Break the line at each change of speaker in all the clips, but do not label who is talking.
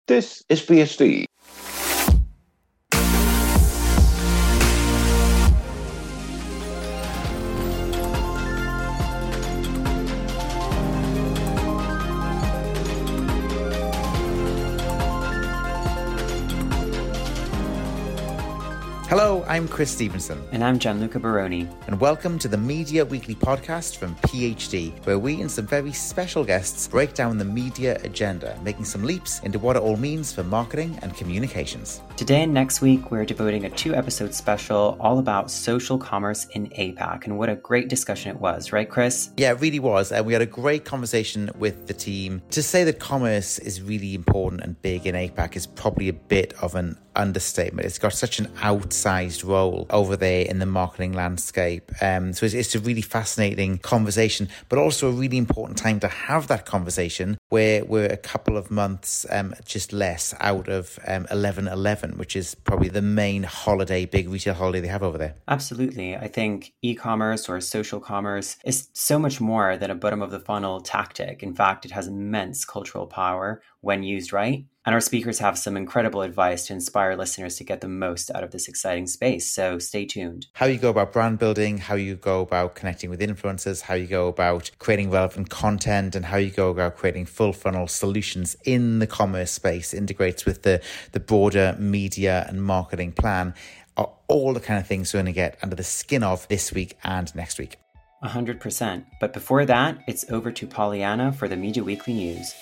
This is PhD.
Hello, I'm Chris Stevenson.
And I'm Gianluca Baroni.
And welcome to the Media Weekly podcast from PhD, where we and some very special guests break down the media agenda, making some leaps into what it all means for marketing and communications.
Today and next week, we're devoting a 2-episode special all about social commerce in APAC. And what a great discussion it was, right, Chris?
Yeah, it really was. And we had a great conversation with the team. To say that commerce is really important and big in APAC is probably a bit of an understatement. It's got such an outsized role over there in the marketing landscape. So it's a really fascinating conversation, but also a really important time to have that conversation where we're a couple of months just less out of 11/11, which is probably the main holiday, big retail holiday they have over there.
Absolutely. I think e-commerce or social commerce is so much more than a bottom of the funnel tactic. In fact, it has immense cultural power when used right. And our speakers have some incredible advice to inspire listeners to get the most out of this exciting space. So stay tuned.
How you go about brand building, how you go about connecting with influencers, how you go about creating relevant content, and how you go about creating full funnel solutions in the commerce space integrates with the broader media and marketing plan are all the kind of things we're going to get under the skin of this week and next week.
100%. But before that, it's over to Pollyanna for the Media Weekly News.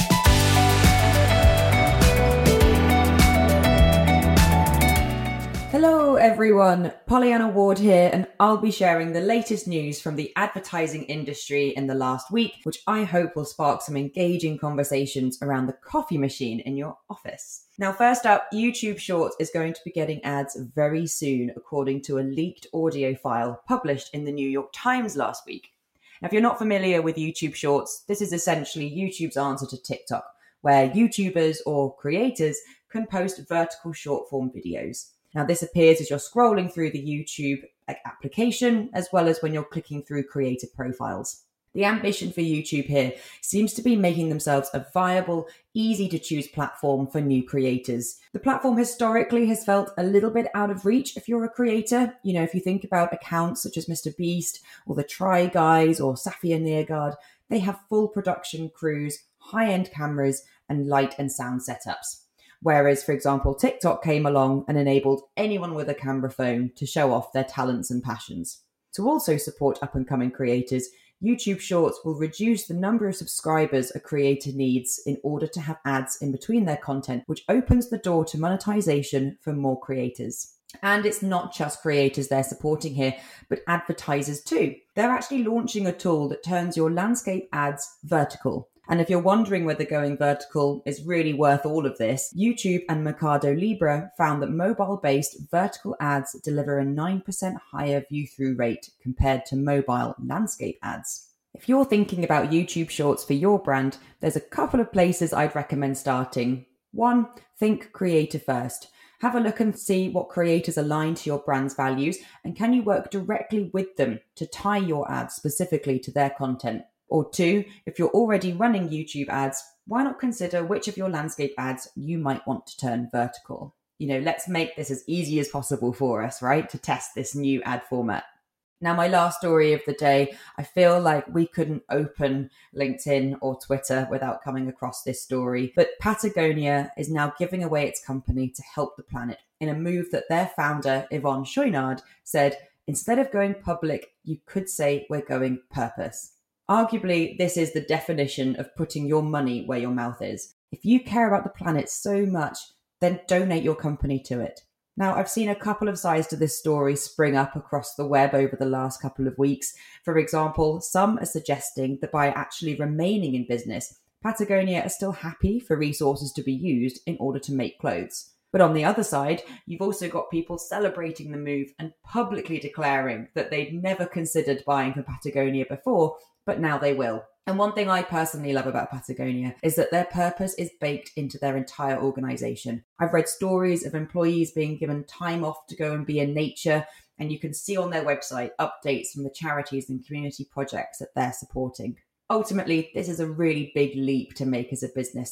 Hello everyone, Pollyanna Ward here, and I'll be sharing the latest news from the advertising industry in the last week, which I hope will spark some engaging conversations around the coffee machine in your office. Now, first up, YouTube Shorts is going to be getting ads very soon, according to a leaked audio file published in the New York Times last week. Now, if you're not familiar with YouTube Shorts, this is essentially YouTube's answer to TikTok, where YouTubers or creators can post vertical short-form videos. Now, this appears as you're scrolling through the YouTube application, as well as when you're clicking through creator profiles. The ambition for YouTube here seems to be making themselves a viable, easy-to-choose platform for new creators. The platform historically has felt a little bit out of reach if you're a creator. You know, if you think about accounts such as Mr. Beast or the Try Guys or Safia Neergard, they have full production crews, high-end cameras, and light and sound setups. Whereas, for example, TikTok came along and enabled anyone with a camera phone to show off their talents and passions. To also support up-and-coming creators, YouTube Shorts will reduce the number of subscribers a creator needs in order to have ads in between their content, which opens the door to monetization for more creators. And it's not just creators they're supporting here, but advertisers too. They're actually launching a tool that turns your landscape ads vertical. And if you're wondering whether going vertical is really worth all of this, YouTube and Mercado Libre found that mobile-based vertical ads deliver a 9% higher view-through rate compared to mobile landscape ads. If you're thinking about YouTube Shorts for your brand, there's a couple of places I'd recommend starting. 1, think creator first. Have a look and see what creators align to your brand's values, and can you work directly with them to tie your ads specifically to their content. Or 2, if you're already running YouTube ads, why not consider which of your landscape ads you might want to turn vertical? You know, let's make this as easy as possible for us, right, to test this new ad format. Now, my last story of the day, I feel like we couldn't open LinkedIn or Twitter without coming across this story. But Patagonia is now giving away its company to help the planet in a move that their founder, Yvon Chouinard, said, instead of going public, you could say we're going purpose. Arguably, this is the definition of putting your money where your mouth is. If you care about the planet so much, then donate your company to it. Now, I've seen a couple of sides to this story spring up across the web over the last couple of weeks. For example, some are suggesting that by actually remaining in business, Patagonia are still happy for resources to be used in order to make clothes. But on the other side, you've also got people celebrating the move and publicly declaring that they'd never considered buying from Patagonia before, but now they will. And one thing I personally love about Patagonia is that their purpose is baked into their entire organization. I've read stories of employees being given time off to go and be in nature, and you can see on their website updates from the charities and community projects that they're supporting. Ultimately, this is a really big leap to make as a business,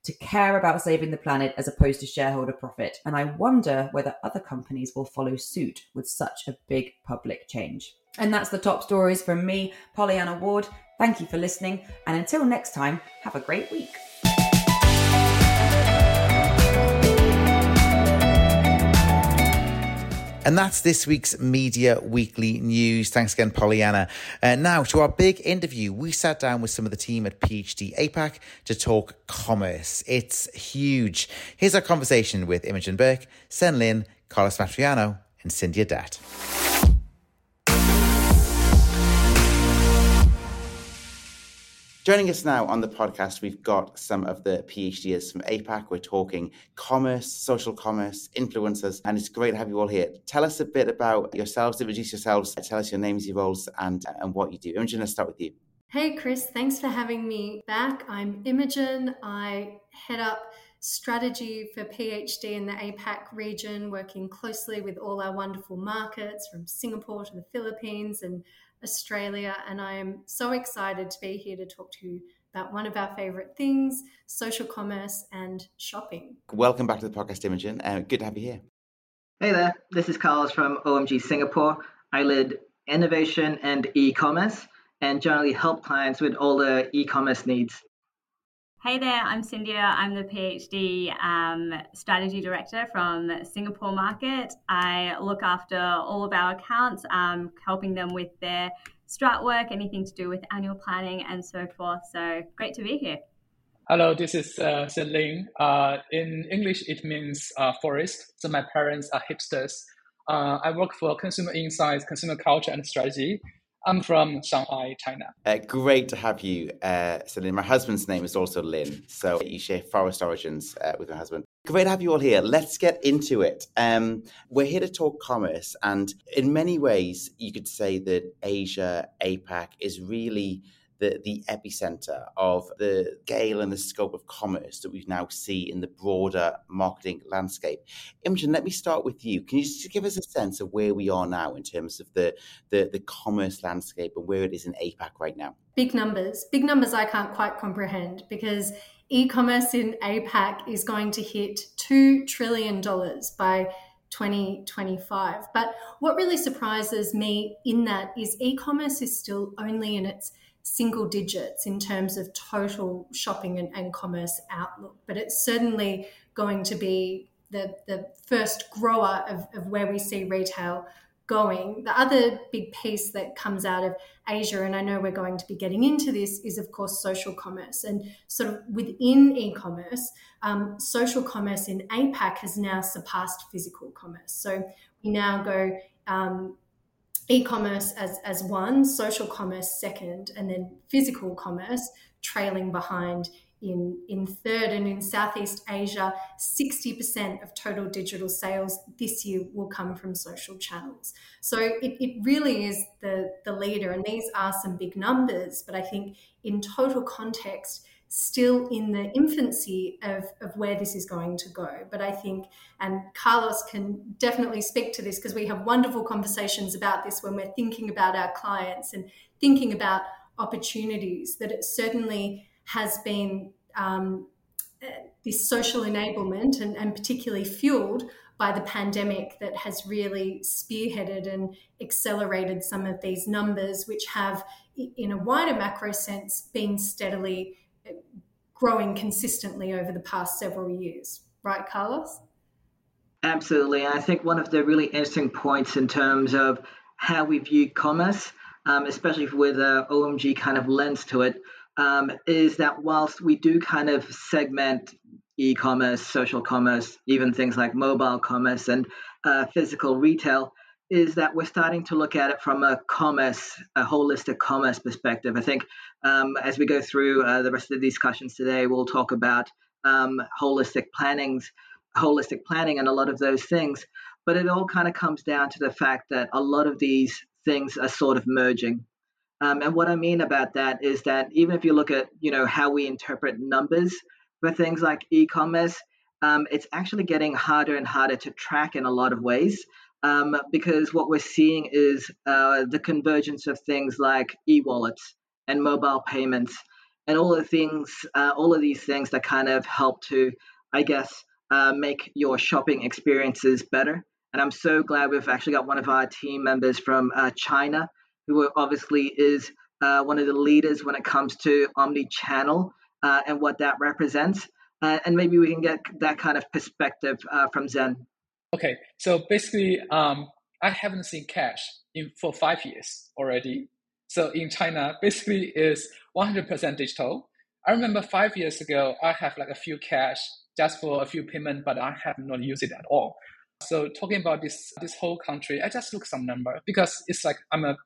to care about saving the planet as opposed to shareholder profit. And I wonder whether other companies will follow suit with such a big public change. And that's the top stories from me, Pollyanna Ward. Thank you for listening. And until next time, have a great week.
And that's this week's Media Weekly News. Thanks again, Pollyanna. Now, to our big interview, we sat down with some of the team at PhD APAC to talk commerce. It's huge. Here's our conversation with Imogen Burke, Sen Lin, Carlos Matriano, and Cynthia Datt. Joining us now on the podcast, we've got some of the PhDers from APAC. We're talking commerce, social commerce, influencers, and it's great to have you all here. Tell us a bit about yourselves, introduce yourselves, tell us your names, your roles, and what you do. Imogen, let's start with you.
Hey, Chris, thanks for having me back. I'm Imogen. I head up strategy for PhD in the APAC region, working closely with all our wonderful markets from Singapore to the Philippines and Australia, and I am so excited to be here to talk to you about one of our favourite things, social commerce and shopping.
Welcome back to the podcast, Imogen. Good to have you here.
Hey there, this is Carlos from OMG Singapore. I lead innovation and e-commerce and generally help clients with all their e-commerce needs.
Hey there, I'm Cynthia. I'm the PhD strategy director from Singapore market. I look after all of our accounts, helping them with their strat work, anything to do with annual planning and so forth. So great to be here.
Hello, this is Sen Lin. In English, it means forest. So my parents are hipsters. I work for consumer insights, consumer culture and strategy. I'm from Shanghai, China.
Great to have you, Lin. My husband's name is also Lin, so you share forest origins with my husband. Great to have you all here. Let's get into it. We're here to talk commerce, and in many ways, you could say that Asia, APAC, is really the epicenter of the scale and the scope of commerce that we now see in the broader marketing landscape. Imogen, let me start with you. Can you just give us a sense of where we are now in terms of the commerce landscape and where it is in APAC right now?
Big numbers I can't quite comprehend, because e-commerce in APAC is going to hit $2 trillion by 2025. But what really surprises me in that is e-commerce is still only in its single digits in terms of total shopping and commerce outlook. But it's certainly going to be the first grower of where we see retail going. The other big piece that comes out of Asia, and I know we're going to be getting into this, is of course social commerce. And sort of within e-commerce, social commerce in APAC has now surpassed physical commerce. So we now go e-commerce as one, social commerce second, and then physical commerce trailing behind in third. And in Southeast Asia, 60% of total digital sales this year will come from social channels. So it really is the leader, and these are some big numbers, but I think in total context, still in the infancy of where this is going to go. But I think, and Carlos can definitely speak to this because we have wonderful conversations about this when we're thinking about our clients and thinking about opportunities, that it certainly has been this social enablement and particularly fueled by the pandemic that has really spearheaded and accelerated some of these numbers, which have, in a wider macro sense, been steadily growing consistently over the past several years. Right, Carlos?
Absolutely. And I think one of the really interesting points in terms of how we view commerce, especially with an OMG kind of lens to it, is that whilst we do kind of segment e-commerce, social commerce, even things like mobile commerce and physical retail, is that we're starting to look at it from a holistic commerce perspective. I think as we go through the rest of the discussions today, we'll talk about holistic planning and a lot of those things. But it all kind of comes down to the fact that a lot of these things are sort of merging. And what I mean about that is that even if you look at, how we interpret numbers for things like e-commerce, it's actually getting harder and harder to track in a lot of ways. Because what we're seeing is the convergence of things like e-wallets and mobile payments and all of these things that kind of help to, I guess, make your shopping experiences better. And I'm so glad we've actually got one of our team members from China, who obviously is one of the leaders when it comes to omni-channel and what that represents. And maybe we can get that kind of perspective from Zen.
Okay, so basically, I haven't seen cash for 5 years already. So in China, basically is 100% digital. I remember 5 years ago, I have like a few cash just for a few payment, but I have not used it at all. So talking about this whole country, I just look some number because it's like I'm a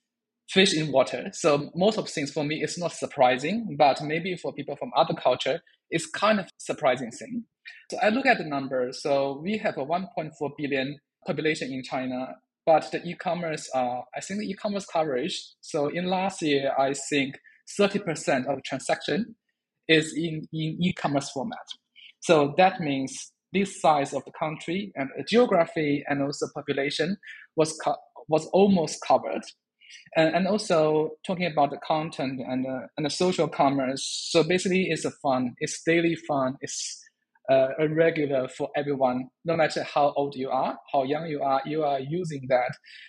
fish in water. So most of things for me is not surprising, but maybe for people from other culture, it's kind of surprising thing. So I look at the numbers. So we have a 1.4 billion population in China, but the e-commerce, I think the e-commerce coverage. So in last year, I think 30% of transaction is in e-commerce format. So that means this size of the country and geography and also population was almost covered. And also talking about the content and the social commerce. So basically, it's it's daily fun, it's a regular for everyone, no matter how old you are, how young you are using that.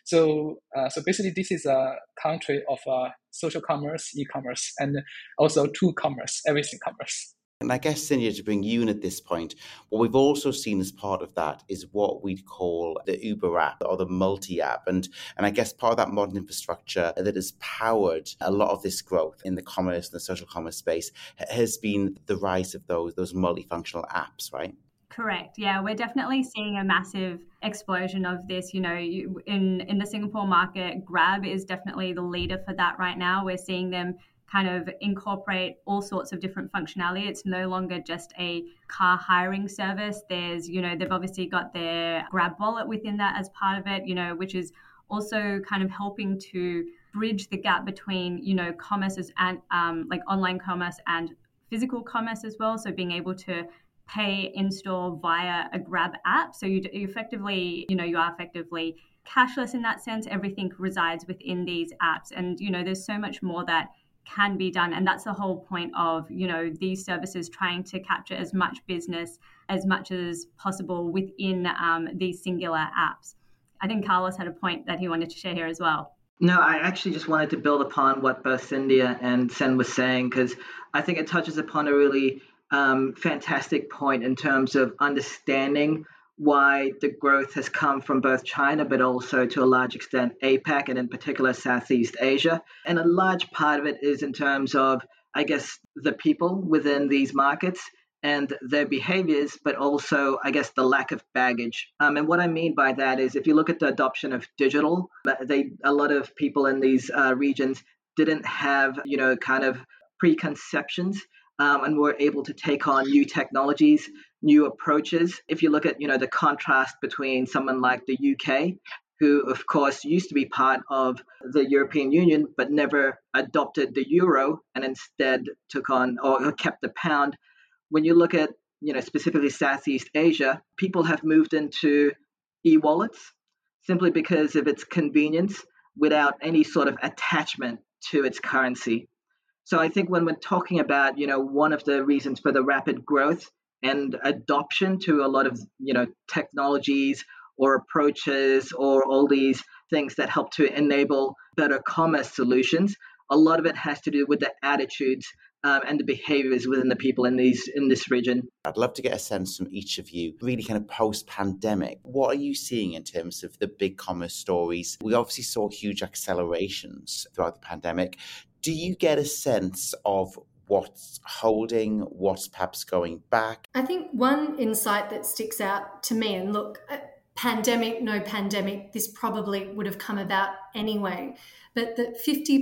So basically, this is a country of social commerce, e-commerce, and also to commerce, everything commerce.
And I guess, Cynthia, to bring you in at this point, what we've also seen as part of that is what we'd call the Uber app or the multi-app. And I guess part of that modern infrastructure that has powered a lot of this growth in the commerce and the social commerce space has been the rise of those multifunctional apps, right?
Correct. Yeah, we're definitely seeing a massive explosion of this. You know, in the Singapore market, Grab is definitely the leader for that right now. We're seeing them kind of incorporate all sorts of different functionality. It's no longer just a car hiring service. There's, they've obviously got their Grab wallet within that as part of it, which is also kind of helping to bridge the gap between, commerces and like online commerce and physical commerce as well. So being able to pay in-store via a Grab app. So you effectively, you are effectively cashless in that sense. Everything resides within these apps. And, there's so much more that can be done. And that's the whole point of, these services trying to capture as much business as much as possible within these singular apps. I think Carlos had a point that he wanted to share here as well.
No, I actually just wanted to build upon what both Cynthia and Sen was saying, because I think it touches upon a really fantastic point in terms of understanding why the growth has come from both China, but also to a large extent APAC, and in particular Southeast Asia. And a large part of it is in terms of, I guess, the people within these markets and their behaviors, but also, I guess, the lack of baggage. And what I mean by that is if you look at the adoption of digital, a lot of people in these regions didn't have, kind of preconceptions and were able to take on new technologies, new approaches. If you look at, the contrast between someone like the UK, who of course used to be part of the European Union, but never adopted the euro and instead took on or kept the pound. When you look at, specifically Southeast Asia, people have moved into e-wallets simply because of its convenience without any sort of attachment to its currency. So I think when we're talking about, one of the reasons for the rapid growth and adoption to a lot of, technologies or approaches or all these things that help to enable better commerce solutions, a lot of it has to do with the attitudes and the behaviors within the people in this region.
I'd love to get a sense from each of you, really kind of post-pandemic. What are you seeing in terms of the big commerce stories? We obviously saw huge accelerations throughout the pandemic. Do you get a sense of what's holding, what's perhaps going back?
I think one insight that sticks out to me, and look, pandemic, no pandemic, this probably would have come about anyway, but that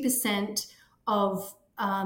50% of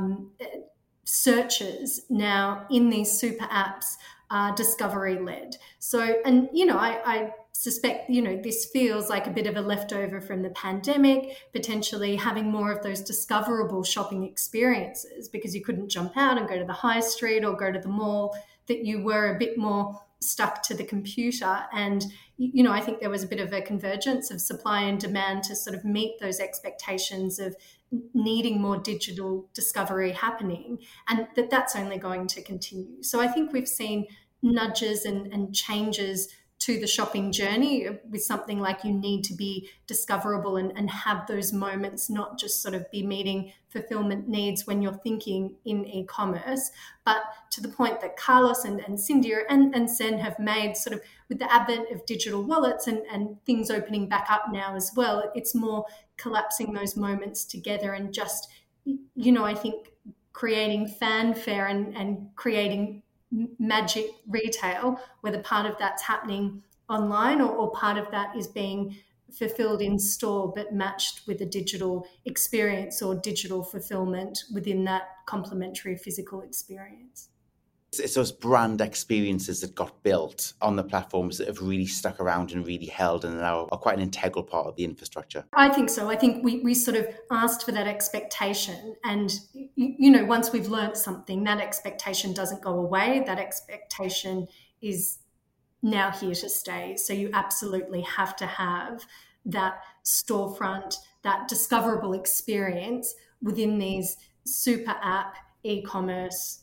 searches now in these super apps are discovery-led. So, and, I suspect, this feels like a bit of a leftover from the pandemic, potentially having more of those discoverable shopping experiences because you couldn't jump out and go to the high street or go to the mall, that you were a bit more stuck to the computer. And, I think there was a bit of a convergence of supply and demand to sort of meet those expectations of needing more digital discovery happening, and that's only going to continue. So I think we've seen nudges and changes to the shopping journey with something like you need to be discoverable and have those moments, not just sort of be meeting fulfillment needs when you're thinking in e-commerce, but to the point that Carlos and Cynthia and Sen have made, sort of with the advent of digital wallets and things opening back up now as well, it's more collapsing those moments together and just, I think creating fanfare and creating magic retail, whether part of that's happening online or part of that is being fulfilled in store but matched with a digital experience or digital fulfillment within that complementary physical experience.
It's those brand experiences that got built on the platforms that have really stuck around and really held and now are quite an integral part of the infrastructure.
I think so. I think we sort of asked for that expectation, and once we've learnt something, that expectation doesn't go away. That expectation is now here to stay. So you absolutely have to have that storefront, that discoverable experience within these super app, e-commerce,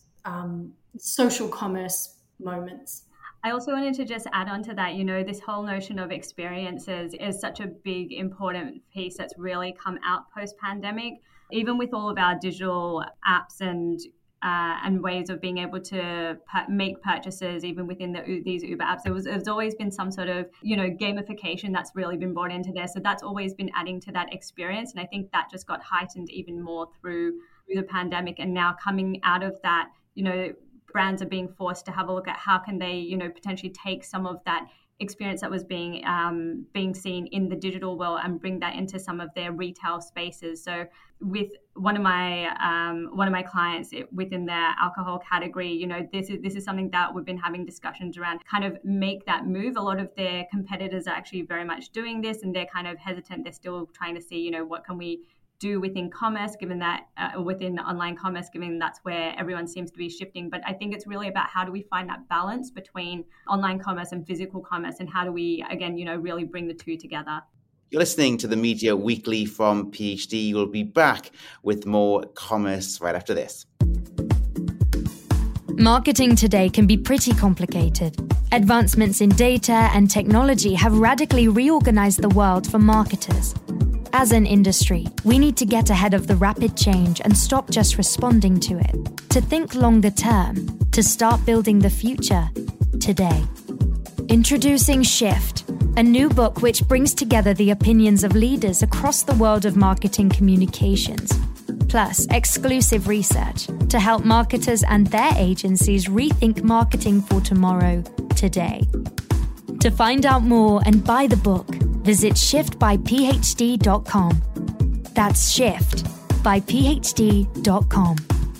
social commerce moments.
I also wanted to just add on to that, this whole notion of experiences is such a big, important piece that's really come out post-pandemic. Even with all of our digital apps and ways of being able to make purchases, even within these Uber apps, there's always been some sort of, gamification that's really been brought into there. So that's always been adding to that experience. And I think that just got heightened even more through the pandemic. And now coming out of that, brands are being forced to have a look at how can they, potentially take some of that experience that was being seen in the digital world and bring that into some of their retail spaces. So with one of my clients within their alcohol category, this is something that we've been having discussions around, kind of make that move. A lot of their competitors are actually very much doing this, and they're kind of hesitant. They're still trying to see, what can we do within commerce, given that within online commerce, given that's where everyone seems to be shifting. But I think it's really about how do we find that balance between online commerce and physical commerce, and how do we, again, really bring the two together.
You're listening to the Media Weekly from PhD. We'll be back with more commerce right after this.
Marketing today can be pretty complicated. Advancements in data and technology have radically reorganized the world for marketers. As an industry, we need to get ahead of the rapid change and stop just responding to it, to think longer term, to start building the future today. Introducing Shift, a new book which brings together the opinions of leaders across the world of marketing communications, plus exclusive research to help marketers and their agencies rethink marketing for tomorrow, today. To find out more and buy the book, visit shiftbyphd.com. That's shiftbyphd.com.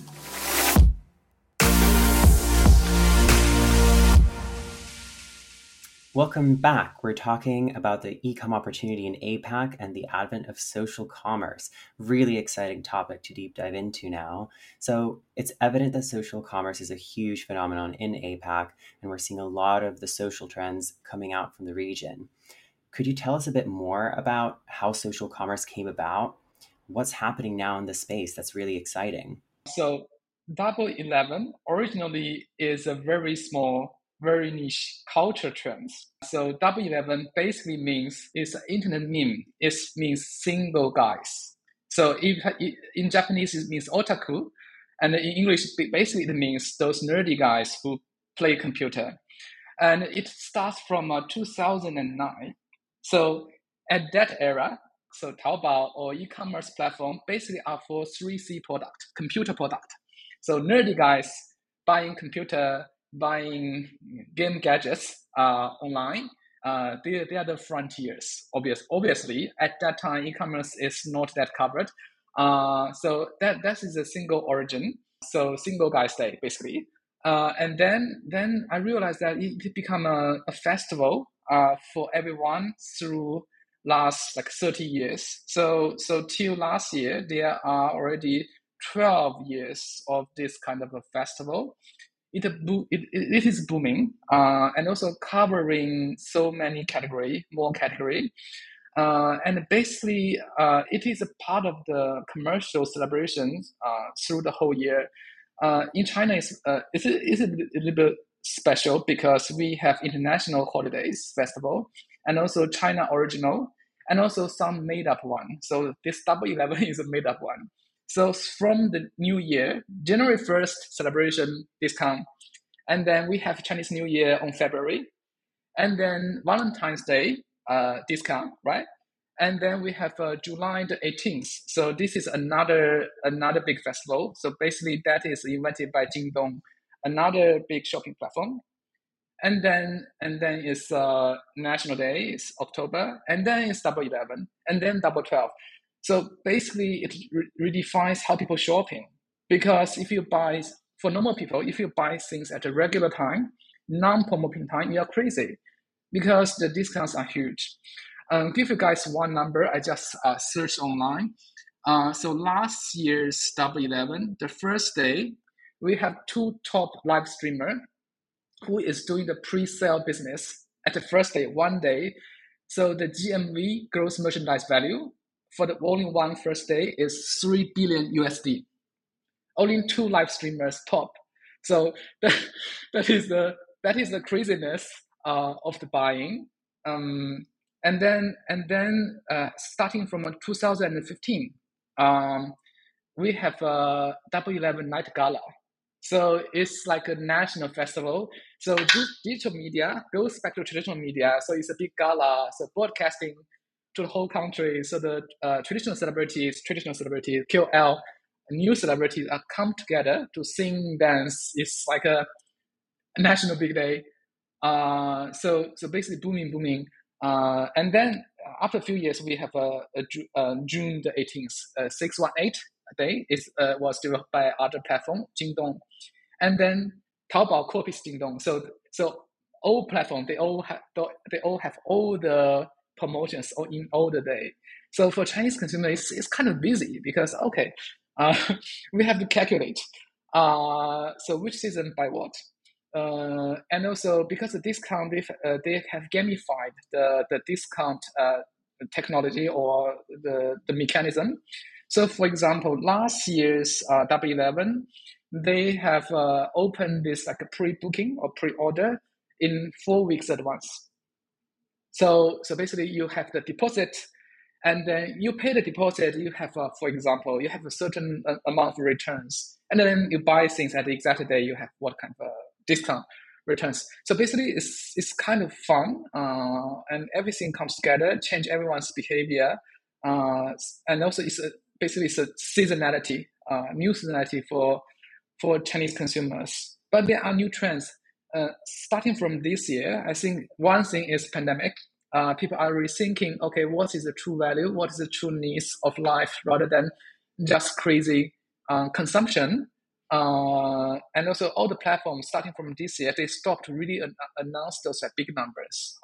Welcome back. We're talking about the e-com opportunity in APAC and the advent of social commerce. Really exciting topic to deep dive into now. So it's evident that social commerce is a huge phenomenon in APAC, and we're seeing a lot of the social trends coming out from the region. Could you tell us a bit more about how social commerce came about? What's happening now in the space that's really exciting?
So Double 11 originally is a very small, very niche culture trends. So Double 11 basically means it's an internet meme. It means single guys. So in Japanese it means otaku, and in English basically it means those nerdy guys who play computer. And it starts from 2009. So at that era, so Taobao or e-commerce platform basically are for 3C product, computer product. So nerdy guys buying computer, buying game gadgets online, they are the frontiers. Obviously, at that time, e-commerce is not that covered. So that is a single origin. So single guy stay basically. And then I realized that it become a festival for everyone through last 30 years. So till last year, there are already 12 years of this kind of a festival. it is booming, and also covering so many more category. And basically, it is a part of the commercial celebrations through the whole year. In China, it's a little bit special because we have international holidays, festival, and also China original, and also some made-up one. So this Double 11 is a made-up one. So from the new year, January 1st celebration discount, and then we have Chinese New Year on February, and then Valentine's Day discount, right? And then we have July the 18th. So this is another big festival. So basically that is invented by Jingdong, another big shopping platform. And then it's National Day, it's October, and then it's Double 11, and then Double 12. So basically it redefines how people shopping. Because for normal people, if you buy things at a regular time, non-promoting time, you're crazy because the discounts are huge. Give you guys one number. I just searched online. So last year's Double 11, the first day, we have 2 top live streamers who is doing the pre-sale business at the first day, one day. So the GMV, gross merchandise value, for the only one first day is $3 billion USD. Only 2 live streamers top. So that is the craziness of the buying. And then starting from 2015, we have a Double 11 Night Gala. So it's like a national festival. So digital media goes back to traditional media. So it's a big gala. So broadcasting to the whole country. So the traditional celebrities, KOL, new celebrities are come together to sing, dance. It's like a national big day. So basically booming. And then after a few years, we have June the 18th, 618 day was developed by other platform, Jingdong, and then Taobao copies Jingdong. So all platform they all have all the promotions in all the day. So for Chinese consumers, it's kind of busy because we have to calculate. So which season by what? And also because the discount, they have gamified the discount technology or the mechanism. So for example, last year's Double 11, they have opened this like a pre-booking or pre-order in 4 weeks advance. So basically you have the deposit, and then you pay the deposit. You have, for example, you have a certain amount of returns, and then you buy things at the exact day. You have what kind of discount returns. So basically, it's kind of fun, and everything comes together, change everyone's behavior, and also it's a seasonality, new seasonality for Chinese consumers. But there are new trends. Starting from this year, I think one thing is pandemic. People are rethinking, okay, what is the true value? What is the true needs of life rather than just crazy consumption? And also all the platforms starting from this year, they stopped to really announce those big numbers.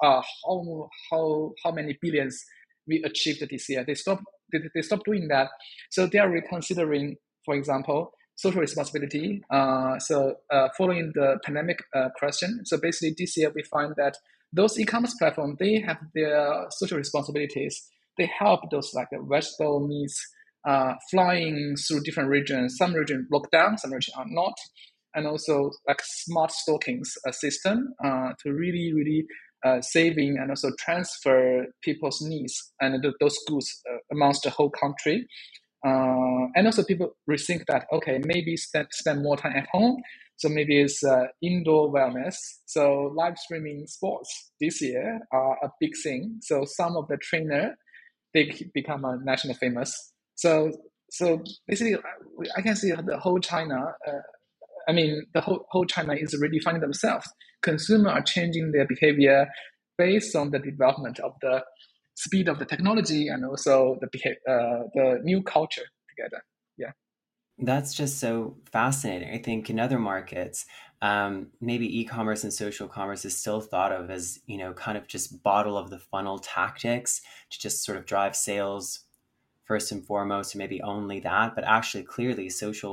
How many billions we achieved this year. They stopped doing that. So they are reconsidering, for example, social responsibility. Following the pandemic question. So basically this year we find that those e-commerce platforms, they have their social responsibilities. They help those like vegetable meats flying through different regions. Some regions locked down, some regions are not. And also like smart stockings system to really saving and also transfer people's needs and those goods amongst the whole country. And also people rethink that, okay, maybe spend more time at home. So maybe it's indoor wellness. So live streaming sports this year are a big thing. So some of the trainer, they become national famous. So basically, I can see the whole China. The whole China is redefining themselves. Consumers are changing their behavior based on the development of the speed of the technology and also the new culture together. Yeah.
That's just so fascinating. I think in other markets, maybe e-commerce and social commerce is still thought of as, kind of just bottom of the funnel tactics to just sort of drive sales first and foremost, and maybe only that. But actually, clearly, social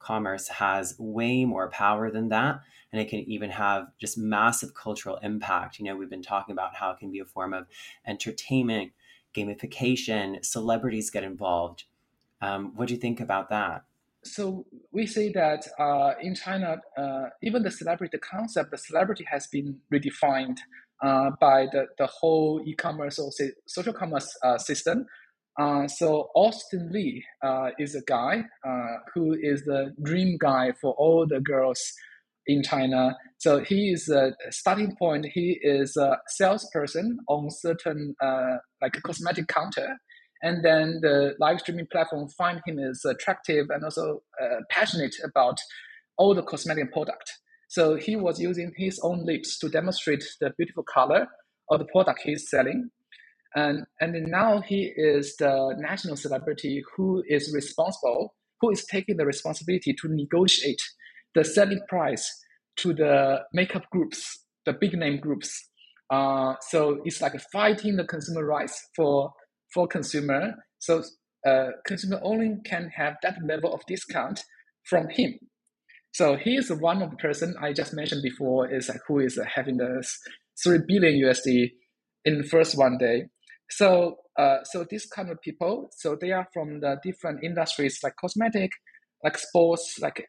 commerce has way more power than that. And it can even have just massive cultural impact. We've been talking about how it can be a form of entertainment, gamification, celebrities get involved. What do you think about that?
So we say that in China, even the concept, the celebrity has been redefined by the whole e-commerce or social commerce system. So Austin Lee is a guy who is the dream guy for all the girls in China. So he is a starting point. He is a salesperson on certain like a cosmetic counter. And then the live streaming platform find him as attractive and also passionate about all the cosmetic product. So he was using his own lips to demonstrate the beautiful color of the product he's selling. And then now he is the national celebrity who is taking the responsibility to negotiate the selling price to the makeup groups, the big name groups. So it's like fighting the consumer rights for consumer. So consumer only can have that level of discount from him. So he is one of the person I just mentioned before is like who is having the 3 billion USD in the first one day. So these kind of people, so they are from the different industries like cosmetic, like sports, like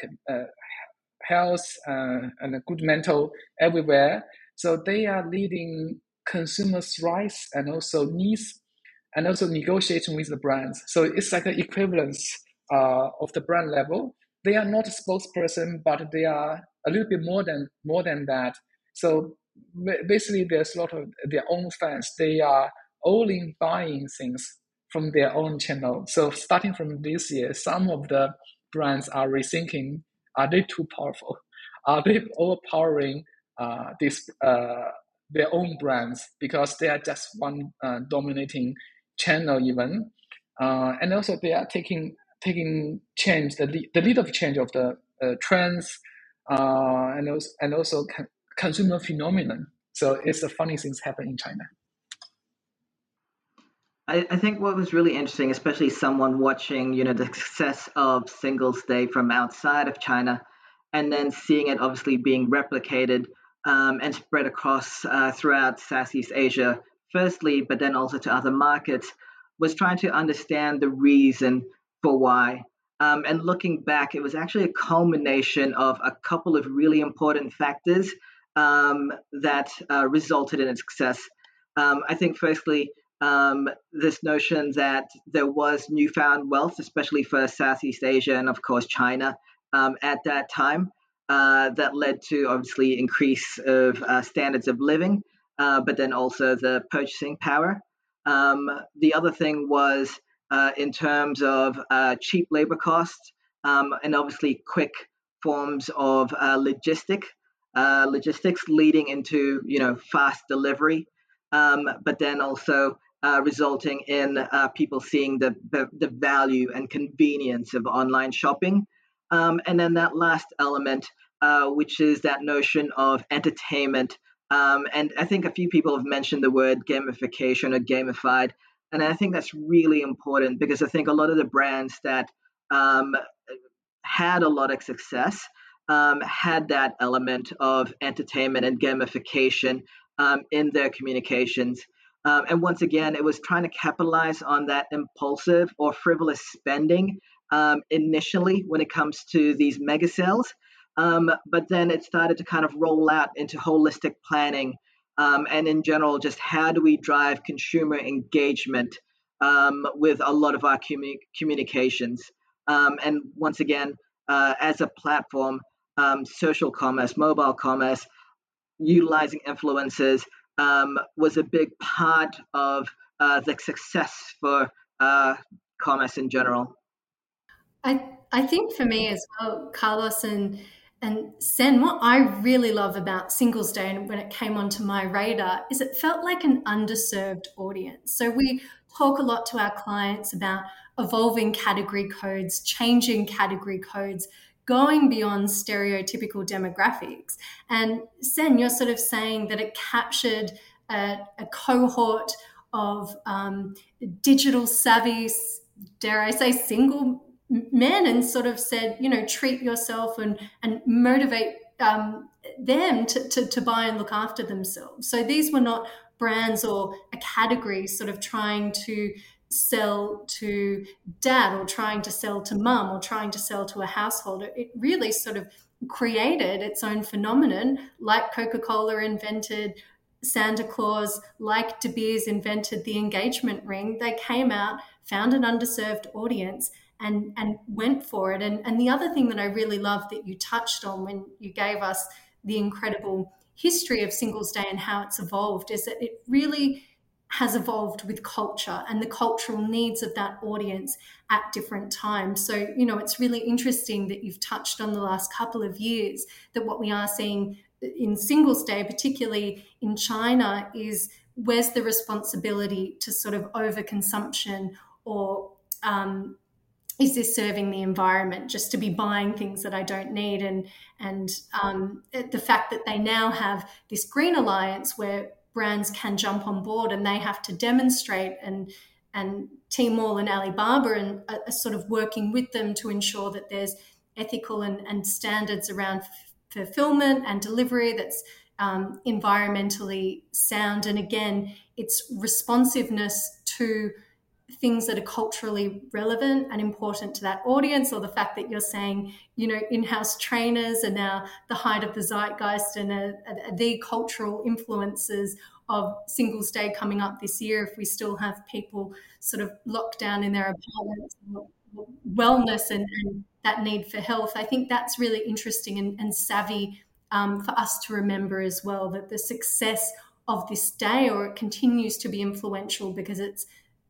health, and good mental everywhere. So they are leading consumers' rights and also needs, and also negotiating with the brands. So it's like an equivalence of the brand level. They are not a spokesperson, but they are a little bit more than that. So basically, there's a lot of their own fans. They are only buying things from their own channel. So starting from this year, some of the brands are rethinking: are they too powerful? Are they overpowering their own brands because they are just one dominating channel even, and also they are taking change, the lead of change of the trends, and also consumer phenomenon. So it's the funny things happen in China.
I think what was really interesting, especially someone watching, the success of Singles Day from outside of China, and then seeing it obviously being replicated and spread across throughout Southeast Asia, firstly, but then also to other markets, was trying to understand the reason for why. And looking back, it was actually a culmination of a couple of really important factors that resulted in its success. I think, firstly, this notion that there was newfound wealth, especially for Southeast Asia and, of course, China at that time, that led to, obviously, increase of standards of living, but then also the purchasing power. The other thing was in terms of cheap labor costs and obviously quick forms of logistics leading into fast delivery, but then also resulting in people seeing the value and convenience of online shopping. And then that last element, which is that notion of entertainment. And I think a few people have mentioned the word gamification or gamified. And I think that's really important because I think a lot of the brands that had a lot of success had that element of entertainment and gamification in their communications. And once again, it was trying to capitalize on that impulsive or frivolous spending initially when it comes to these mega sales. But then it started to kind of roll out into holistic planning and in general, just how do we drive consumer engagement with a lot of our communications. And once again, as a platform, social commerce, mobile commerce, utilizing influencers was a big part of the success for commerce in general.
I think for me as well, Carlos and Sen, what I really love about Singles Day and when it came onto my radar is it felt like an underserved audience. So we talk a lot to our clients about evolving category codes, changing category codes, going beyond stereotypical demographics. And Sen, you're sort of saying that it captured a cohort of digital savvy, dare I say, single men and sort of said, treat yourself and motivate them to buy and look after themselves. So these were not brands or a category sort of trying to sell to dad or trying to sell to mum or trying to sell to a household. It really sort of created its own phenomenon, like Coca-Cola invented Santa Claus, like De Beers invented the engagement ring. They came out, found an underserved audience, and went for it. And the other thing that I really love that you touched on when you gave us the incredible history of Singles Day and how it's evolved is that it really has evolved with culture and the cultural needs of that audience at different times. So, it's really interesting that you've touched on the last couple of years that what we are seeing in Singles Day, particularly in China, is where's the responsibility to sort of overconsumption, or is this serving the environment just to be buying things that I don't need? And the fact that they now have this Green Alliance where brands can jump on board and they have to demonstrate, and Tmall and Alibaba and are sort of working with them to ensure that there's ethical and standards around fulfillment and delivery that's environmentally sound. And again, it's responsiveness to things that are culturally relevant and important to that audience, or the fact that you're saying, in-house trainers are now the height of the zeitgeist and are the cultural influences of Singles Day coming up this year, if we still have people sort of locked down in their apartments, wellness and that need for health. I think that's really interesting and savvy for us to remember as well, that the success of this day, or it continues to be influential because it's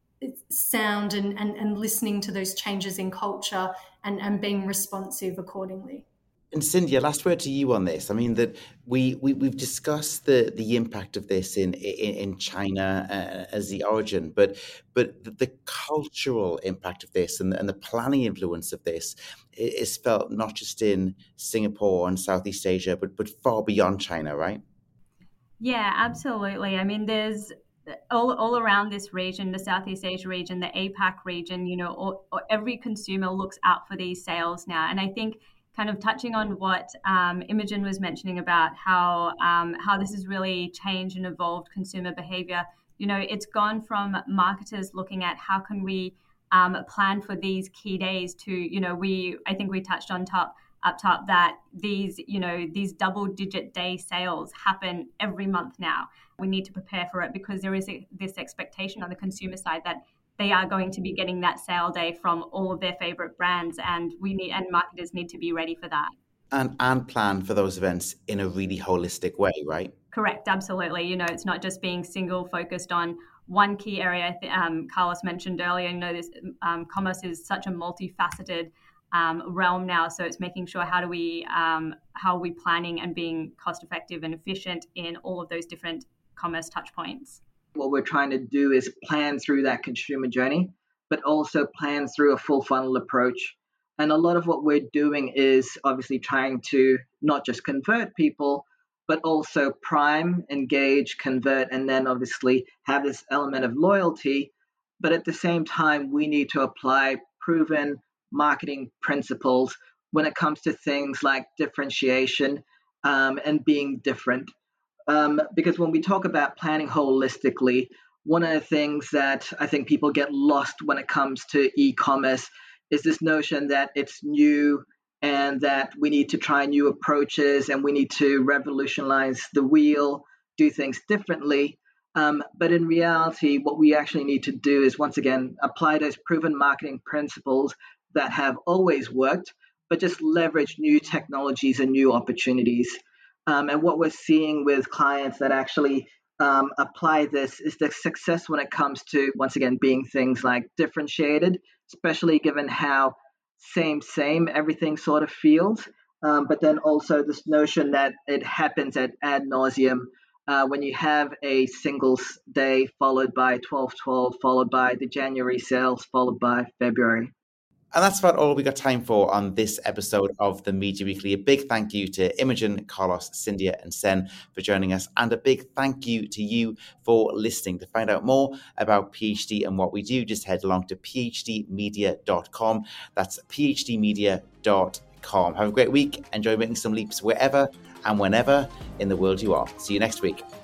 sound and listening to those changes in culture and being responsive accordingly.
And Cynthia, last word to you on this. I mean, that we've discussed the impact of this in China as the origin, but the cultural impact of this and the planning influence of this is felt not just in Singapore and Southeast Asia, but far beyond China, right?
Yeah, absolutely. I mean, there's all around this region, the Southeast Asia region, the APAC region, every consumer looks out for these sales now. And I think kind of touching on what Imogen was mentioning about how this has really changed and evolved consumer behavior. It's gone from marketers looking at how can we plan for these key days to, I think we touched on up top that these double-digit day sales happen every month now. We need to prepare for it because there is this expectation on the consumer side that they are going to be getting that sale day from all of their favorite brands, and marketers need to be ready for that.
And plan for those events in a really holistic way, right?
Correct, absolutely. It's not just being single focused on one key area. Carlos mentioned earlier, this commerce is such a multifaceted realm now. So it's making sure how are we planning and being cost effective and efficient in all of those different commerce touch points.
What we're trying to do is plan through that consumer journey, but also plan through a full funnel approach. And a lot of what we're doing is obviously trying to not just convert people, but also prime, engage, convert, and then obviously have this element of loyalty. But at the same time, we need to apply proven marketing principles when it comes to things like differentiation and being different. Because when we talk about planning holistically, one of the things that I think people get lost when it comes to e-commerce is this notion that it's new and that we need to try new approaches and we need to revolutionize the wheel, do things differently. But in reality, what we actually need to do is, once again, apply those proven marketing principles that have always worked, but just leverage new technologies and new opportunities. And what we're seeing with clients that actually apply this is the success when it comes to, once again, being things like differentiated, especially given how same everything sort of feels. But then also this notion that it happens ad nauseum when you have a Singles Day followed by 12/12, followed by the January sales, followed by February.
And that's about all we got time for on this episode of the Media Weekly. A big thank you to Imogen, Carlos, Cynthia and Sen for joining us. And a big thank you to you for listening. To find out more about PhD and what we do, just head along to phdmedia.com. That's phdmedia.com. Have a great week. Enjoy making some leaps wherever and whenever in the world you are. See you next week.